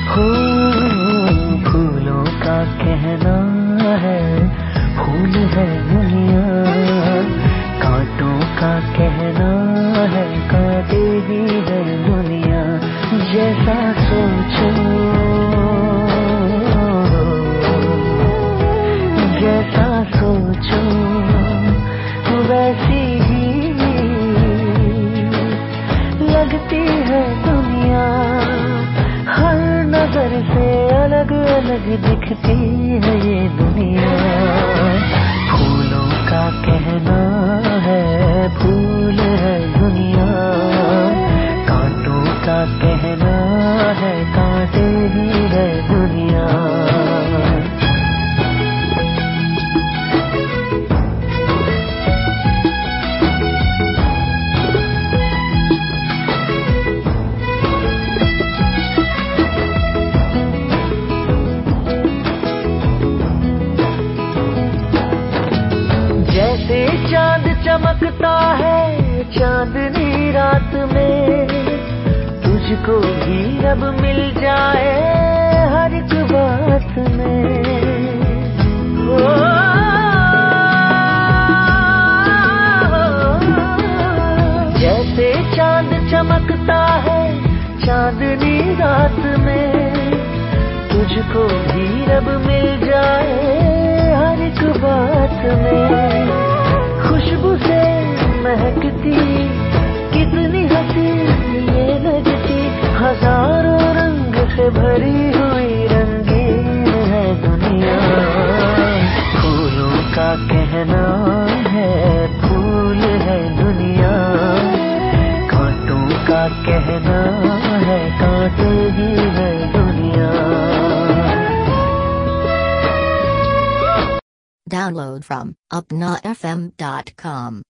हो फूलों का कहना है फूल है दुनिया, कांटों का कहना है कांटे ही है दुनिया। जैसा सोचो जैसा सोचो वैसी ही लगती है दुनिया, हर नजर से अलग अलग दिखती है ये दुनिया। फूलों का कहना है फूल है दुनिया, कांटों का कहना है कांटे ही है दुनिया। जैसे चांद चमकता है चांदनी रात में, तुझको भी रब मिल जाए हर एक बात में। जैसे चांद चमकता है चांदनी रात में, तुझको भी रब मिल जाए हर एक बात में। खुशबू से महकती कितनी हसीन ये लगती, हजारों रंग से भरी हुई रंगीन है दुनिया। फूलों का कहना है फूल है दुनिया, कांटों का कहना है कांटे ही है दुनिया। Download from upnafm.com.